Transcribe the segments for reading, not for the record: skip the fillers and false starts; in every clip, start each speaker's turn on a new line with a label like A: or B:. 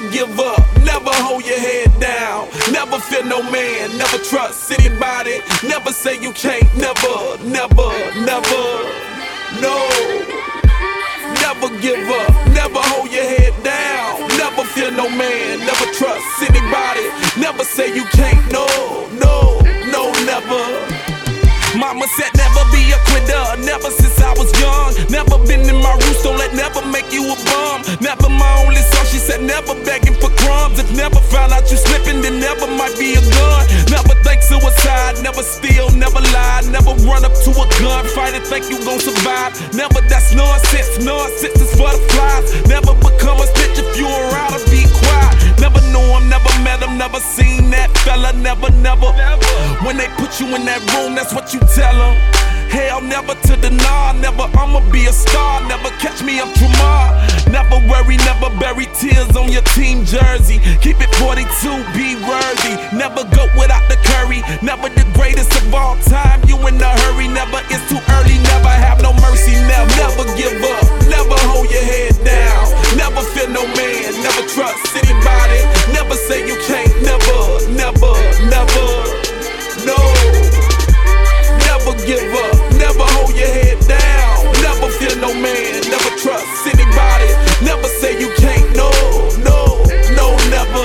A: give up, never hold your head down, never fear no man, never trust anybody, never say you can't, never, never, never, no. Never give up, never hold your head down, never fear no man, never trust anybody, never say you can't, no, no, no, never. Mama said never be a quitter, never since I was young. Never been in my roots, don't let never make you a bum. Never my only son, she said never begging for crumbs. If never found out you slipping, then never might be a gun. Never think suicide, never steal, never lie. Never run up to a gun, fight and think you gon' survive. Never, that's nonsense, nonsense is for the flies. Never become a snitch if you around or be quiet. Never knew him, never met him, never seen that fella, never, never. When they put you in that room, that's what you tell them. Hell, never to deny, never I'ma be a star, never catch me up tomorrow. Never worry, never bury tears on your team jersey. Keep it 42, be worthy. Never go without the curry, never the greatest of all time. You in a hurry, never it's too early, never have no mercy, never, never give up, never hold your head down, never fear no man, never trust anybody, never say you can't, never, never, never, no. Never give up, never hold your head down, never fear no man, never trust anybody, never say you can't, no, no, no, never.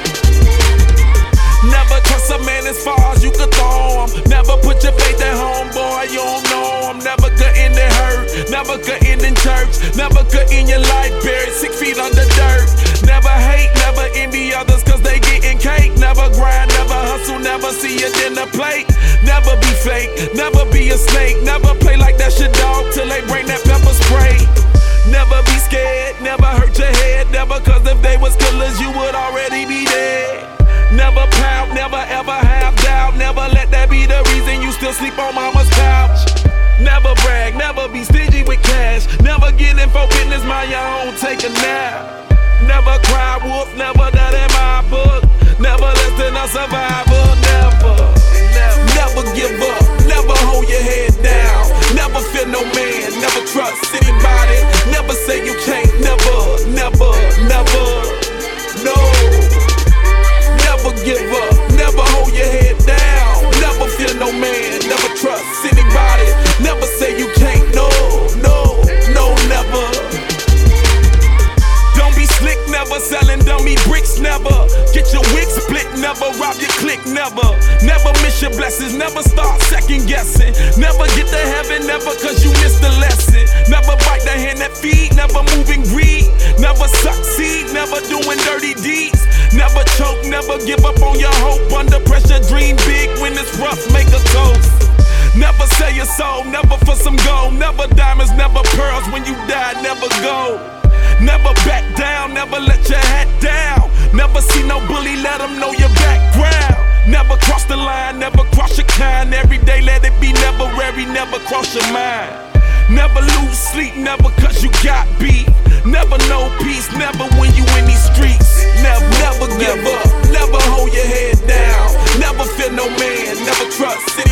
A: Never trust a man as far as you could throw him. Never put your faith at home, boy, you don't know him. Never could end in hurt, never could end in church, never could end your life buried 6 feet under dirt. Never hate, never envy others cause they getting cake. Never grind, never hustle, never see it in the plate. Never be fake, never be a snake, never play like that's your dog till they bring that pepper spray. Never be scared, never hurt your head, never cause if they was killers you would already be dead. Never pout, never ever have doubt, never let that be the reason you still sleep on mama's couch. Never brag, never be stingy with cash, never get in for business, mind your own, take a nap. Never cry wolf, never that in my book, never less than a survivor, never, never, never give up, never hold your head down, never fear no man, never trust anybody, never say you can't, never, never, never, no. Never give up, never hold your head down, never fear no man, never trust anybody, never say you can't, no, no, no, never. Don't be slick, never selling dummy bricks, never get your wig split, never rob your clique, never miss your blessings, never start second guessing, never get to heaven, never cause you missed the lesson, never bite the hand that feed, never moving greed, never succeed, never doing dirty deeds. Never choke, never give up on your hope. Under pressure, dream big. When it's rough, make a toast. Never sell your soul, never for some gold. Never diamonds, never pearls. When you die, never go. Never back down, never let your hat down. Never see no bully, let them know your background. Never cross the line, never cross your kind. Every day let it be never weary, never cross your mind. Never lose sleep, never cause you got beat. Never know peace, never when you in these streets. Never, never give up, never hold your head down, never fear no man, never trust